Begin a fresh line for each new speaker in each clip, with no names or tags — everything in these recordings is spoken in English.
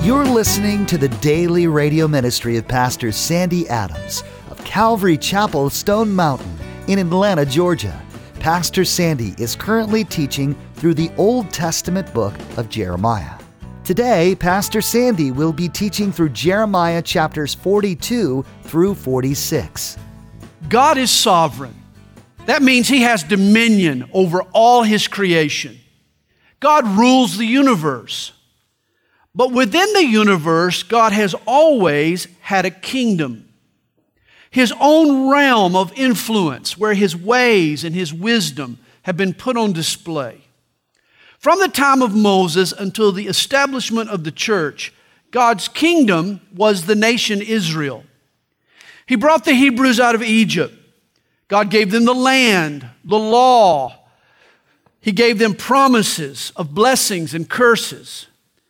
You're listening to the daily radio ministry of Pastor Sandy Adams of Calvary Chapel, Stone Mountain in Atlanta, Georgia. Pastor Sandy is currently teaching through the Old Testament book of Jeremiah. Today, Pastor Sandy will be teaching through Jeremiah chapters 42 through 46.
God is sovereign. That means He has dominion over all His creation. God rules the universe. But within the universe, God has always had a kingdom, His own realm of influence where His ways and His wisdom have been put on display. From the time of Moses until the establishment of the church, God's kingdom was the nation Israel. He brought the Hebrews out of Egypt. God gave them the land, the law. He gave them promises of blessings and curses.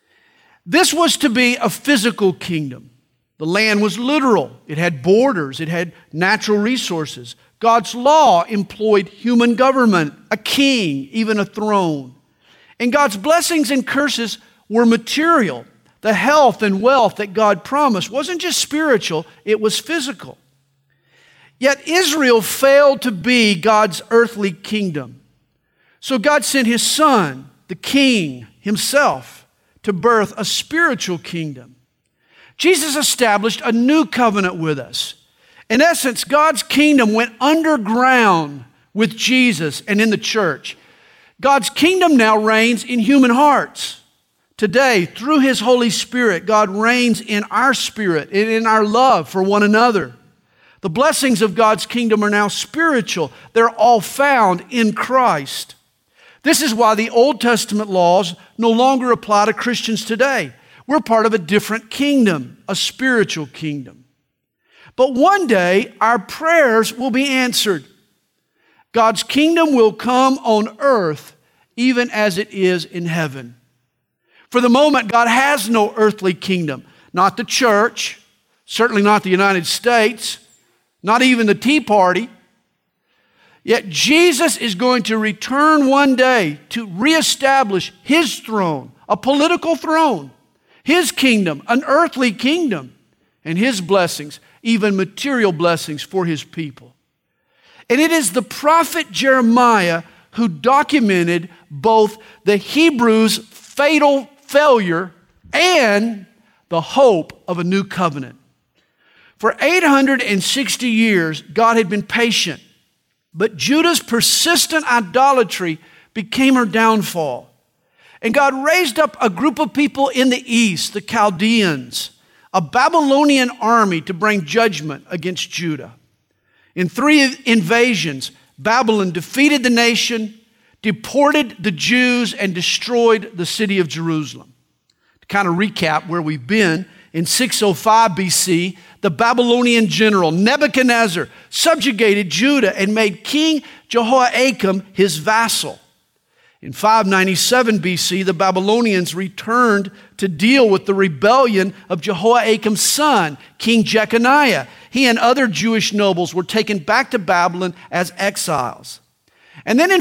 This was to be a physical kingdom. The land was literal. It had borders. It had natural resources. God's law employed human government, a king, even a throne. And God's blessings and curses were material. The health and wealth that God promised wasn't just spiritual, it was physical. Yet Israel failed to be God's earthly kingdom. So God sent His Son, the King Himself, to birth a spiritual kingdom. Jesus established a new covenant with us. In essence, God's kingdom went underground with Jesus and in the church. God's kingdom now reigns in human hearts. Today, through His Holy Spirit, God reigns in our spirit and in our love for one another. The blessings of God's kingdom are now spiritual. They're all found in Christ. This is why the Old Testament laws no longer apply to Christians today. We're part of a different kingdom, a spiritual kingdom. But one day, our prayers will be answered. God's kingdom will come on earth even as it is in heaven. For the moment, God has no earthly kingdom. Not the church, certainly not the United States, not even the Tea Party. Yet Jesus is going to return one day to reestablish His throne, a political throne, His kingdom, an earthly kingdom, and His blessings, even material blessings for His people. And it is the prophet Jeremiah who documented both the Hebrews' fatal failure and the hope of a new covenant. For 860 years, God had been patient. But Judah's persistent idolatry became her downfall. And God raised up a group of people in the east, the Chaldeans, a Babylonian army to bring judgment against Judah. In 3 invasions, Babylon defeated the nation, deported the Jews, and destroyed the city of Jerusalem. To kind of recap where we've been, in 605 BC, the Babylonian general Nebuchadnezzar subjugated Judah and made King Jehoiakim his vassal. In 597 BC, the Babylonians returned to deal with the rebellion of Jehoiakim's son, King Jeconiah. He and other Jewish nobles were taken back to Babylon as exiles. And then in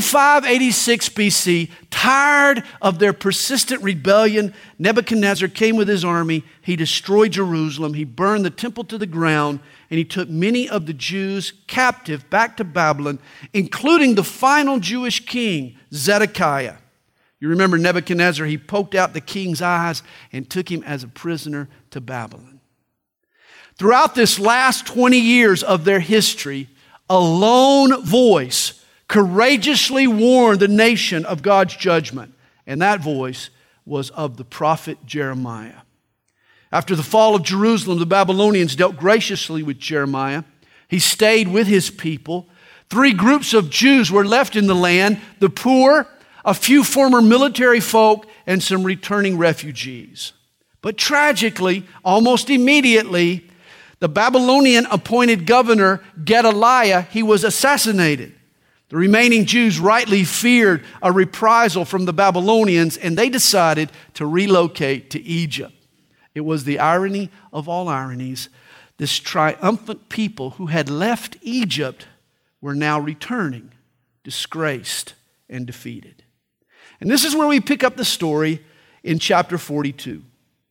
586 BC, tired of their persistent rebellion, Nebuchadnezzar came with his army. He destroyed Jerusalem. He burned the temple to the ground, and he took many of the Jews captive back to Babylon, including the final Jewish king, Zedekiah. You remember Nebuchadnezzar, he poked out the king's eyes and took him as a prisoner to Babylon. Throughout this last 20 years of their history, a lone voice courageously warned the nation of God's judgment, and that voice was of the prophet Jeremiah. After the fall of Jerusalem, the Babylonians dealt graciously with Jeremiah. He stayed with his people. 3 groups of Jews were left in the land: the poor, a few former military folk, and some returning refugees. But tragically, almost immediately, the Babylonian appointed governor Gedaliah, he was assassinated. The remaining Jews rightly feared a reprisal from the Babylonians, and they decided to relocate to Egypt. It was the irony of all ironies. This triumphant people who had left Egypt were now returning, disgraced and defeated. And this is where we pick up the story in chapter 42.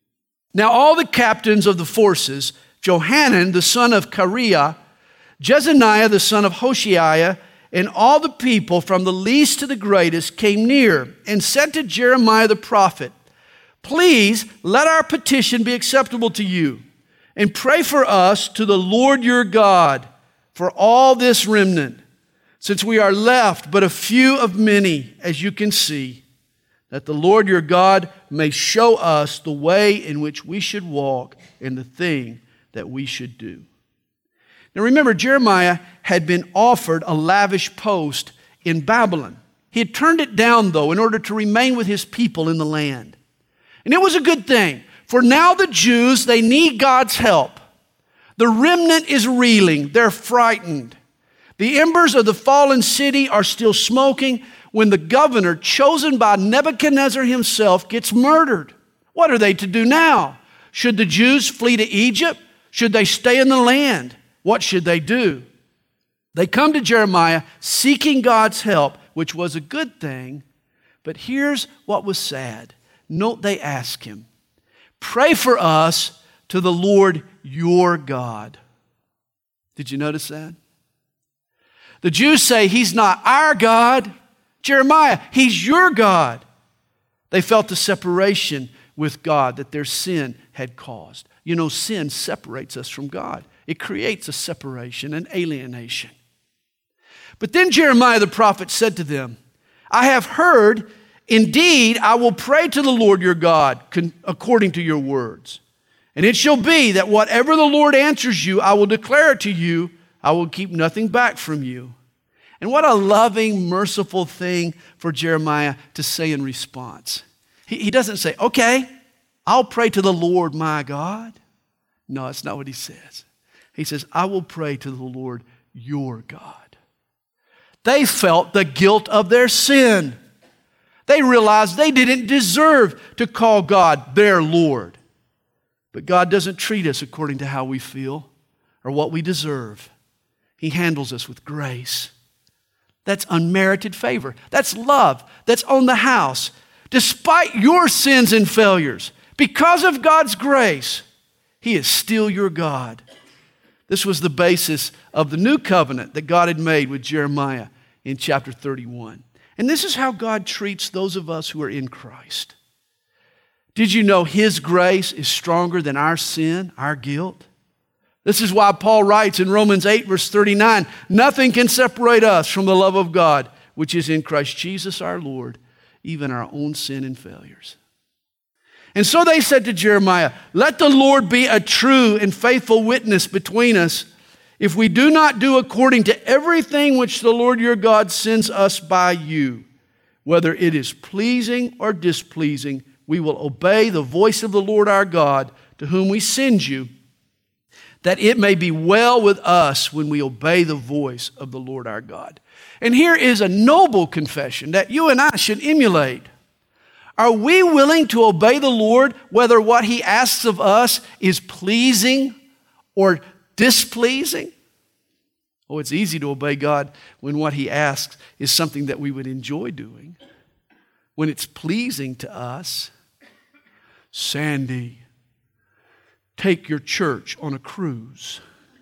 Now all the captains of the forces, Johanan the son of Kareah, Jezaniah the son of Hoshaiah, and all the people from the least to the greatest came near and said to Jeremiah the prophet, "Please let our petition be acceptable to you, and pray for us to the Lord your God for all this remnant, since we are left but a few of many, as you can see, that the Lord your God may show us the way in which we should walk and the thing that we should do." Now remember, Jeremiah had been offered a lavish post in Babylon. He had turned it down, though, in order to remain with his people in the land. And it was a good thing, for now the Jews, they need God's help. The remnant is reeling. They're frightened. The embers of the fallen city are still smoking when the governor, chosen by Nebuchadnezzar himself, gets murdered. What are they to do now? Should the Jews flee to Egypt? Should they stay in the land? What should they do? They come to Jeremiah seeking God's help, which was a good thing. But here's what was sad. Note they ask him, "Pray for us to the Lord your God." Did you notice that? The Jews say, "He's not our God." Jeremiah, "He's your God." They felt the separation with God that their sin had caused. You know, sin separates us from God. It creates a separation, an alienation. But then Jeremiah the prophet said to them, "I have heard, indeed, I will pray to the Lord your God according to your words. And it shall be that whatever the Lord answers you, I will declare it to you. I will keep nothing back from you." And what a loving, merciful thing for Jeremiah to say in response. He doesn't say, "Okay, I'll pray to the Lord my God." No, that's not what he says. He says, "I will pray to the Lord your God." They felt the guilt of their sin. They realized they didn't deserve to call God their Lord. But God doesn't treat us according to how we feel or what we deserve. He handles us with grace. That's unmerited favor. That's love. That's on the house. Despite your sins and failures, because of God's grace, He is still your God. This was the basis of the new covenant that God had made with Jeremiah in chapter 31. And this is how God treats those of us who are in Christ. Did you know His grace is stronger than our sin, our guilt? This is why Paul writes in Romans 8, verse 39, "Nothing can separate us from the love of God, which is in Christ Jesus our Lord, even our own sin and failures." And so they said to Jeremiah, "Let the Lord be a true and faithful witness between us. If we do not do according to everything which the Lord your God sends us by you, whether it is pleasing or displeasing, we will obey the voice of the Lord our God, to whom we send you, that it may be well with us when we obey the voice of the Lord our God." And here is a noble confession that you and I should emulate. Are we willing to obey the Lord whether what He asks of us is pleasing or displeasing? Oh, it's easy to obey God when what He asks is something that we would enjoy doing. When it's pleasing to us. "Sandy, take your church on a cruise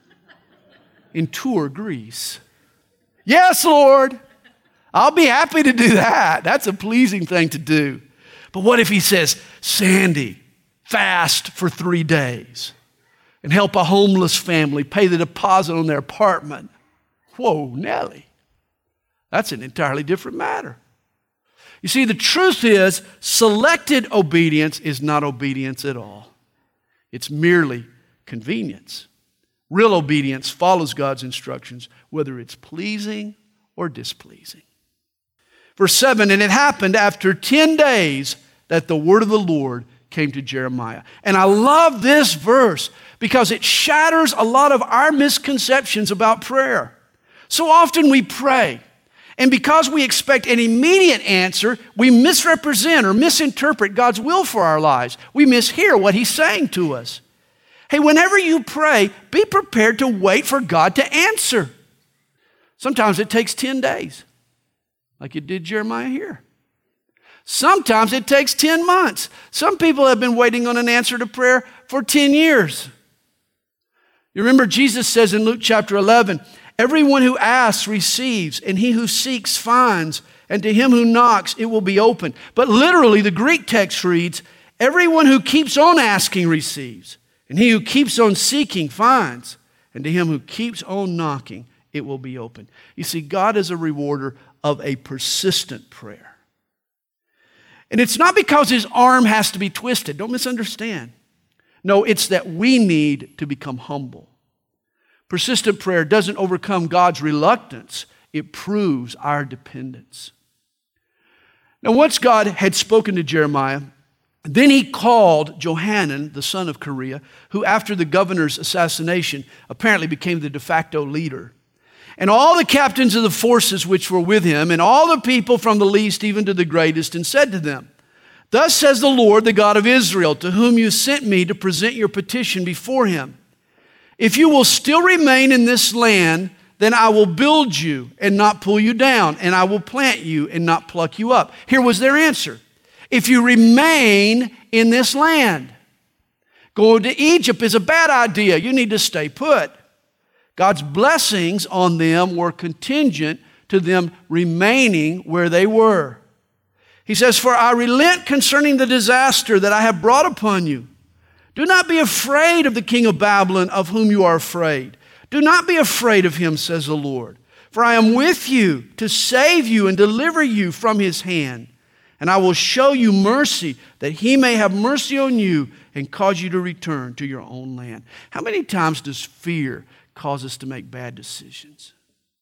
and tour Greece." Yes, Lord, I'll be happy to do that. That's a pleasing thing to do. But what if He says, "Sandy, fast for 3 days and help a homeless family pay the deposit on their apartment"? Whoa, Nelly, that's an entirely different matter. You see, the truth is, selected obedience is not obedience at all. It's merely convenience. Real obedience follows God's instructions, whether it's pleasing or displeasing. Verse 7, "And it happened after 10 days that the word of the Lord came to Jeremiah." And I love this verse because it shatters a lot of our misconceptions about prayer. So often we pray, and because we expect an immediate answer, we misrepresent or misinterpret God's will for our lives. We mishear what He's saying to us. Hey, whenever you pray, be prepared to wait for God to answer. Sometimes it takes 10 days, like it did Jeremiah here. Sometimes it takes 10 months. Some people have been waiting on an answer to prayer for 10 years. You remember Jesus says in Luke chapter 11, everyone who asks receives, and he who seeks finds, and to him who knocks it will be open. But literally the Greek text reads, everyone who keeps on asking receives, and he who keeps on seeking finds, and to him who keeps on knocking it will be open. You see, God is a rewarder of a persistent prayer. And it's not because his arm has to be twisted. Don't misunderstand. No, it's that we need to become humble. Persistent prayer doesn't overcome God's reluctance. It proves our dependence. Now, once God had spoken to Jeremiah, then he called Johanan, the son of Kareah, who after the governor's assassination apparently became the de facto leader, and all the captains of the forces which were with him, and all the people from the least even to the greatest, and said to them, thus says the Lord, the God of Israel, to whom you sent me to present your petition before him. If you will still remain in this land, then I will build you and not pull you down, and I will plant you and not pluck you up. Here was their answer. If you remain in this land, going to Egypt is a bad idea. You need to stay put. God's blessings on them were contingent to them remaining where they were. He says, for I relent concerning the disaster that I have brought upon you. Do not be afraid of the king of Babylon, of whom you are afraid. Do not be afraid of him, says the Lord. For I am with you to save you and deliver you from his hand. And I will show you mercy, that he may have mercy on you and cause you to return to your own land. How many times does fear cause us to make bad decisions?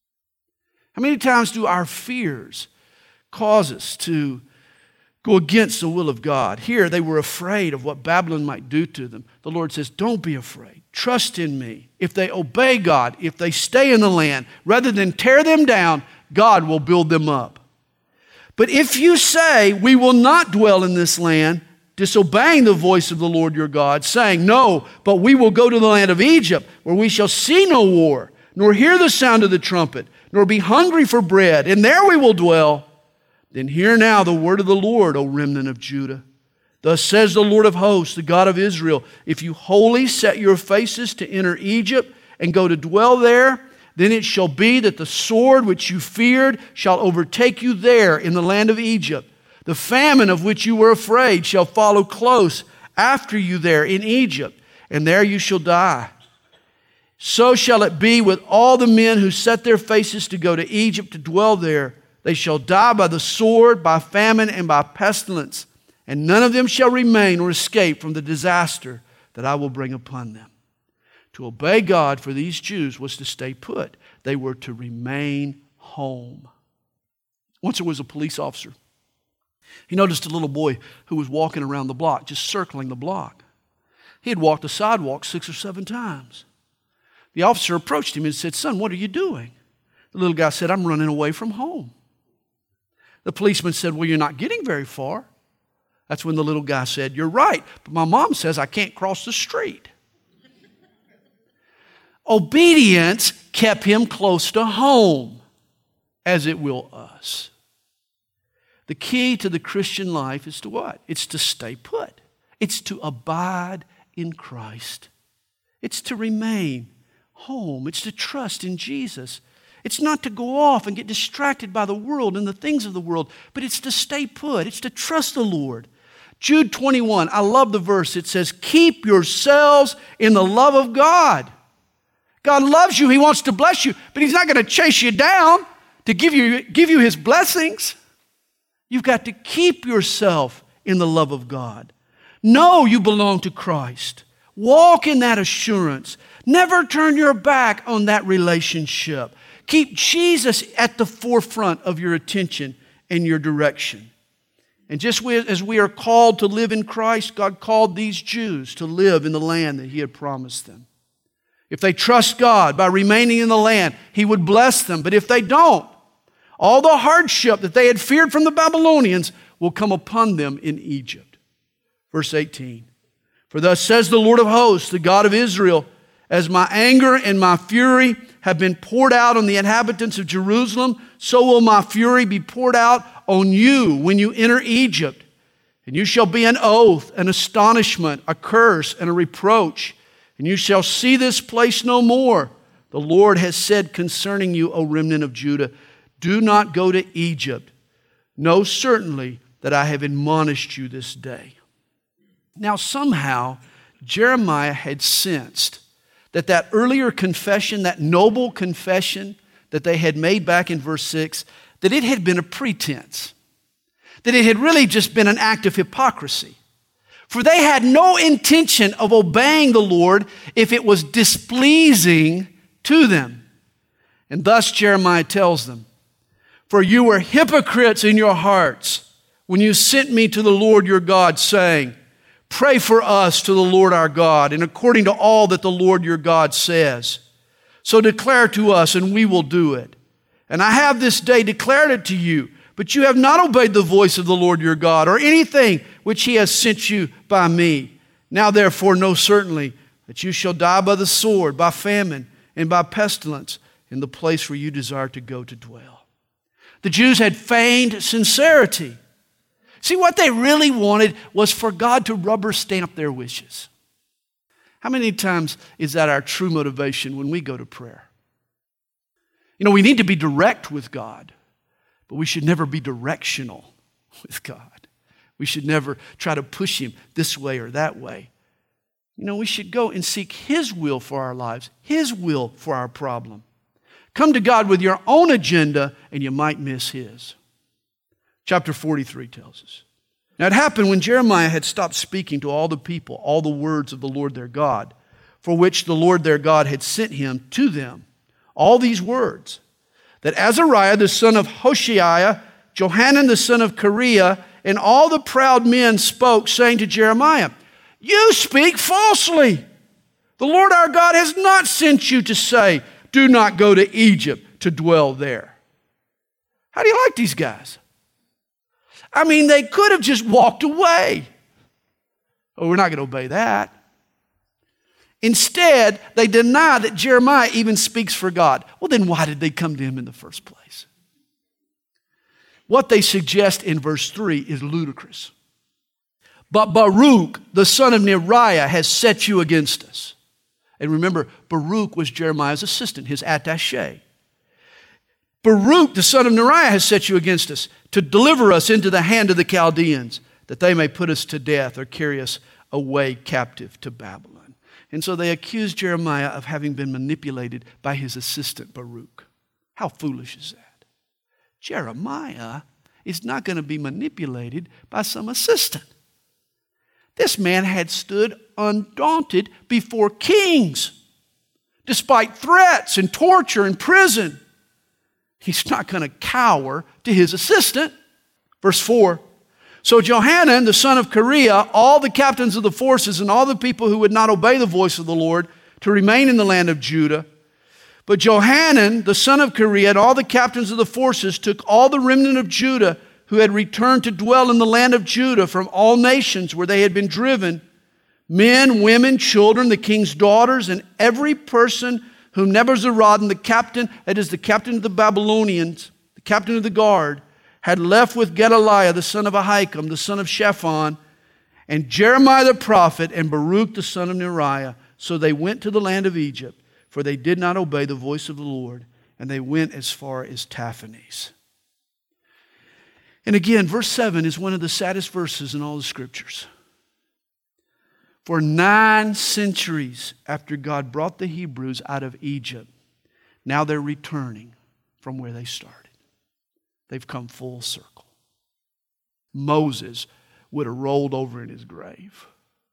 How many times do our fears cause us to go against the will of God? Here they were afraid of what Babylon might do to them. The Lord says, don't be afraid. Trust in me. If they obey God, if they stay in the land, rather than tear them down, God will build them up. But if you say, we will not dwell in this land, disobeying the voice of the Lord your God, saying, no, but we will go to the land of Egypt, where we shall see no war, nor hear the sound of the trumpet, nor be hungry for bread, and there we will dwell, then hear now the word of the Lord, O remnant of Judah. Thus says the Lord of hosts, the God of Israel, if you wholly set your faces to enter Egypt and go to dwell there, then it shall be that the sword which you feared shall overtake you there in the land of Egypt. The famine of which you were afraid shall follow close after you there in Egypt, and there you shall die. So shall it be with all the men who set their faces to go to Egypt to dwell there. They shall die by the sword, by famine, and by pestilence, and none of them shall remain or escape from the disaster that I will bring upon them. To obey God for these Jews was to stay put. They were to remain home. Once there was a police officer. He noticed a little boy who was walking around the block, just circling the block. He had walked the sidewalk 6 or 7 times. The officer approached him and said, son, what are you doing? The little guy said, I'm running away from home. The policeman said, well, you're not getting very far. That's when the little guy said, you're right, but my mom says I can't cross the street. Obedience kept him close to home, as it will us. The key to the Christian life is to what? It's to stay put. It's to abide in Christ. It's to remain home. It's to trust in Jesus. It's not to go off and get distracted by the world and the things of the world, but it's to stay put. It's to trust the Lord. Jude 21, I love the verse. It says, keep yourselves in the love of God. God loves you. He wants to bless you, but he's not going to chase you down to give you his blessings. You've got to keep yourself in the love of God. Know you belong to Christ. Walk in that assurance. Never turn your back on that relationship. Keep Jesus at the forefront of your attention and your direction. And just as we are called to live in Christ, God called these Jews to live in the land that he had promised them. If they trust God by remaining in the land, he would bless them. But if they don't, all the hardship that they had feared from the Babylonians will come upon them in Egypt. Verse 18, for thus says the Lord of hosts, the God of Israel, as my anger and my fury have been poured out on the inhabitants of Jerusalem, so will my fury be poured out on you when you enter Egypt, and you shall be an oath, an astonishment, a curse, and a reproach, and you shall see this place no more. The Lord has said concerning you, O remnant of Judah, do not go to Egypt. Know certainly that I have admonished you this day. Now somehow Jeremiah had sensed that earlier confession, that noble confession that they had made back in verse 6, that it had been a pretense, that it had really just been an act of hypocrisy. For they had no intention of obeying the Lord if it was displeasing to them. And thus Jeremiah tells them, for you were hypocrites in your hearts when you sent me to the Lord your God, saying, pray for us to the Lord our God, and according to all that the Lord your God says. So declare to us, and we will do it. And I have this day declared it to you, but you have not obeyed the voice of the Lord your God, or anything which he has sent you by me. Now therefore know certainly that you shall die by the sword, by famine, and by pestilence in the place where you desire to go to dwell. The Jews had feigned sincerity. See, what they really wanted was for God to rubber stamp their wishes. How many times is that our true motivation when we go to prayer? You know, we need to be direct with God, but we should never be directional with God. We should never try to push him this way or that way. You know, we should go and seek his will for our lives, his will for our problem. Come to God with your own agenda and you might miss his. Chapter 43 tells us. Now it happened when Jeremiah had stopped speaking to all the people, all the words of the Lord their God, for which the Lord their God had sent him to them, all these words, that Azariah the son of Hoshaiah, Johanan the son of Kareah, and all the proud men spoke, saying to Jeremiah, you speak falsely. The Lord our God has not sent you to say, do not go to Egypt to dwell there. How do you like these guys? I mean, they could have just walked away. Oh, we're not going to obey that. Instead, they deny that Jeremiah even speaks for God. Well, then why did they come to him in the first place? What they suggest in verse 3 is ludicrous. But Baruch, the son of Neriah, has set you against us. And remember, Baruch was Jeremiah's assistant, his attaché. Baruch, the son of Neriah, has set you against us to deliver us into the hand of the Chaldeans, that they may put us to death or carry us away captive to Babylon. And so they accused Jeremiah of having been manipulated by his assistant Baruch. How foolish is that? Jeremiah is not going to be manipulated by some assistant. This man had stood undaunted before kings, despite threats and torture and prison. He's not going to cower to his assistant. Verse 4, so Johanan, the son of Kareah, all the captains of the forces and all the people who would not obey the voice of the Lord to remain in the land of Judah. But Johanan, the son of Kareah, and all the captains of the forces took all the remnant of Judah who had returned to dwell in the land of Judah from all nations where they had been driven, men, women, children, the king's daughters, and every person whom Nebuzaradan, the captain, that is the captain of the Babylonians, the captain of the guard, had left with Gedaliah, the son of Ahikam, the son of Shaphan, and Jeremiah the prophet, and Baruch, the son of Neriah. So they went to the land of Egypt, for they did not obey the voice of the Lord, and they went as far as Taphanes. And again, verse 7 is one of the saddest verses in all the scriptures. For 9 centuries after God brought the Hebrews out of Egypt, now they're returning from where they started. They've come full circle. Moses would have rolled over in his grave.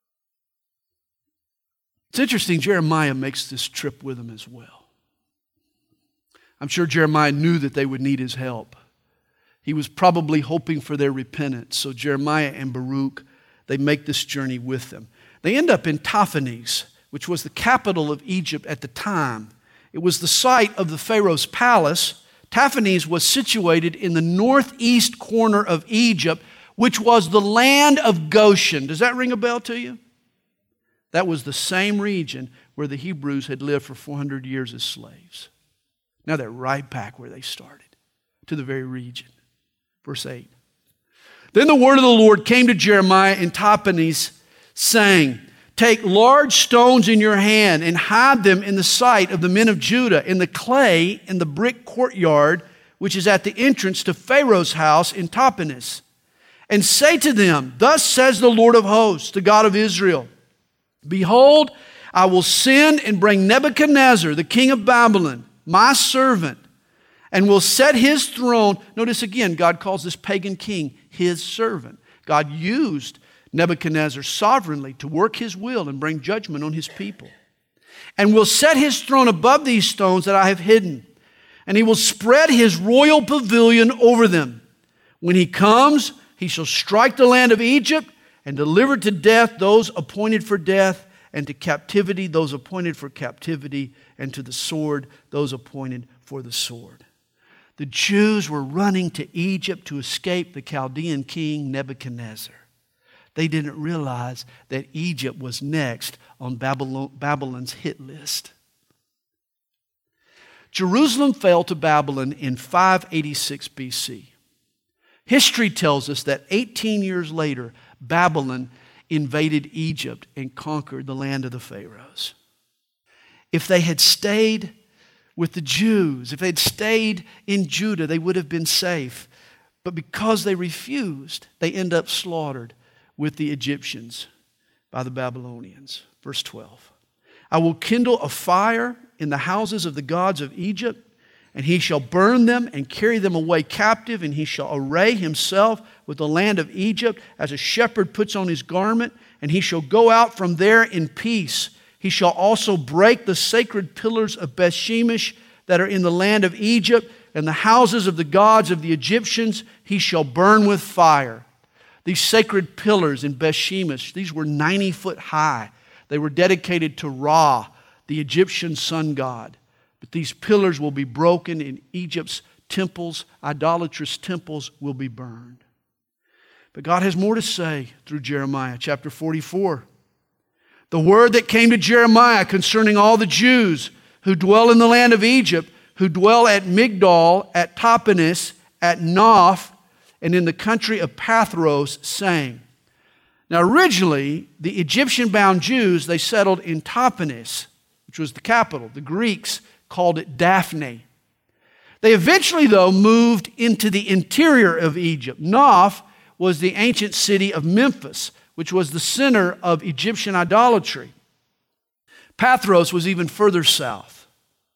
It's interesting, Jeremiah makes this trip with them as well. I'm sure Jeremiah knew that they would need his help. He was probably hoping for their repentance. So Jeremiah and Baruch, they make this journey with them. They end up in Taphanes, which was the capital of Egypt at the time. It was the site of the Pharaoh's palace. Taphanes was situated in the northeast corner of Egypt, which was the land of Goshen. Does that ring a bell to you? That was the same region where the Hebrews had lived for 400 years as slaves. Now they're right back where they started, to the very region. Verse 8. Then the word of the Lord came to Jeremiah in Tahpanhes, saying, take large stones in your hand and hide them in the sight of the men of Judah in the clay in the brick courtyard, which is at the entrance to Pharaoh's house in Tahpanhes. And say to them, thus says the Lord of hosts, the God of Israel, behold, I will send and bring Nebuchadnezzar, the king of Babylon, my servant, and will set his throne. Notice again, God calls this pagan king his servant. God used Nebuchadnezzar sovereignly to work his will and bring judgment on his people. And will set his throne above these stones that I have hidden. And he will spread his royal pavilion over them. When he comes, he shall strike the land of Egypt and deliver to death those appointed for death, and to captivity those appointed for captivity, and to the sword those appointed for the sword. The Jews were running to Egypt to escape the Chaldean king Nebuchadnezzar. They didn't realize that Egypt was next on Babylon's hit list. Jerusalem fell to Babylon in 586 BC. History tells us that 18 years later, Babylon invaded Egypt and conquered the land of the Pharaohs. If they had stayed with the Jews, if they'd stayed in Judah, they would have been safe. But because they refused, they end up slaughtered with the Egyptians by the Babylonians. Verse 12. I will kindle a fire in the houses of the gods of Egypt, and he shall burn them and carry them away captive, and he shall array himself with the land of Egypt as a shepherd puts on his garment, and he shall go out from there in peace. He shall also break the sacred pillars of Beth-Shemesh that are in the land of Egypt, and the houses of the gods of the Egyptians he shall burn with fire. These sacred pillars in Beth-Shemesh, these were 90 foot high. They were dedicated to Ra, the Egyptian sun god. But these pillars will be broken, and Egypt's temples, idolatrous temples, will be burned. But God has more to say through Jeremiah chapter 44. The word that came to Jeremiah concerning all the Jews who dwell in the land of Egypt, who dwell at Migdol, at Tahpanhes, at Noph, and in the country of Pathros, saying. Now originally, the Egyptian-bound Jews, they settled in Tahpanhes, which was the capital. The Greeks called it Daphne. They eventually, though, moved into the interior of Egypt. Noph was the ancient city of Memphis, which was the center of Egyptian idolatry. Pathros was even further south.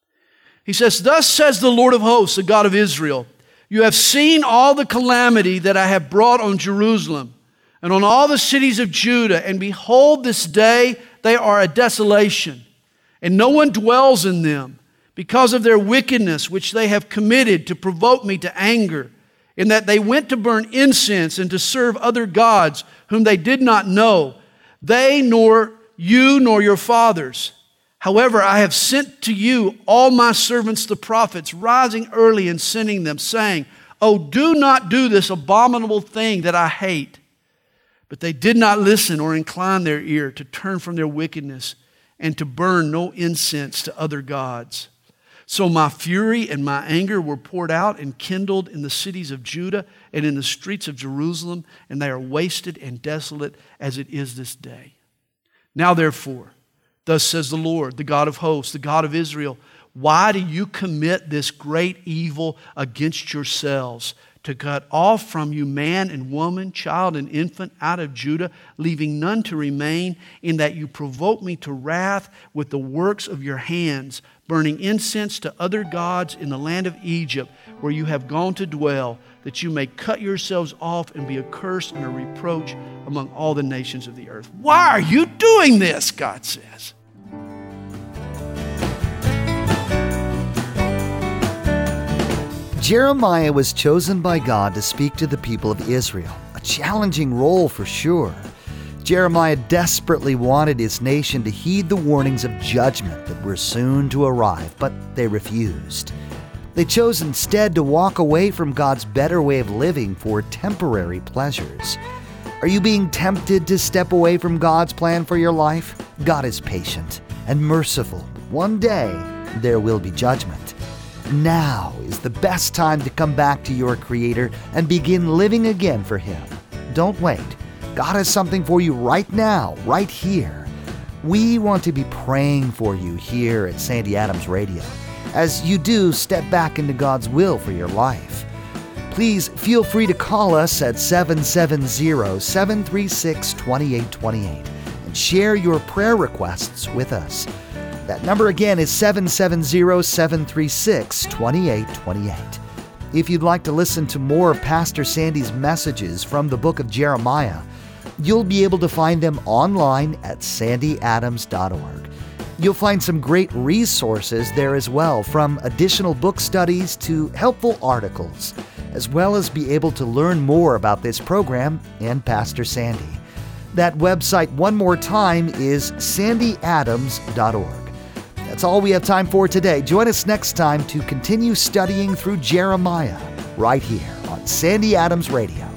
He says, thus says the Lord of hosts, the God of Israel, you have seen all the calamity that I have brought on Jerusalem and on all the cities of Judah, and behold, this day they are a desolation, and no one dwells in them, because of their wickedness which they have committed to provoke me to anger, in that they went to burn incense and to serve other gods whom they did not know, they nor you nor your fathers. However, I have sent to you all my servants the prophets, rising early and sending them, saying, oh, do not do this abominable thing that I hate. But they did not listen or incline their ear to turn from their wickedness and to burn no incense to other gods. So my fury and my anger were poured out and kindled in the cities of Judah and in the streets of Jerusalem, and they are wasted and desolate as it is this day. Now therefore, thus says the Lord, the God of hosts, the God of Israel, why do you commit this great evil against yourselves, to cut off from you man and woman, child and infant out of Judah, leaving none to remain, in that you provoke me to wrath with the works of your hands, burning incense to other gods in the land of Egypt, where you have gone to dwell, that you may cut yourselves off and be a curse and a reproach among all the nations of the earth. Why are you doing this? God says.
Jeremiah was chosen by God to speak to the people of Israel, a challenging role for sure. Jeremiah desperately wanted his nation to heed the warnings of judgment that were soon to arrive, but they refused. They chose instead to walk away from God's better way of living for temporary pleasures. Are you being tempted to step away from God's plan for your life? God is patient and merciful, but one day there will be judgment. Now is the best time to come back to your Creator and begin living again for Him. Don't wait. God has something for you right now, right here. We want to be praying for you here at Sandy Adams Radio as you do step back into God's will for your life. Please feel free to call us at 770-736-2828 and share your prayer requests with us. That number again is 770-736-2828. If you'd like to listen to more of Pastor Sandy's messages from the book of Jeremiah, you'll be able to find them online at sandyadams.org. You'll find some great resources there as well, from additional book studies to helpful articles, as well as be able to learn more about this program and Pastor Sandy. That website, one more time, is sandyadams.org. That's all we have time for today. Join us next time to continue studying through Jeremiah right here on Sandy Adams Radio.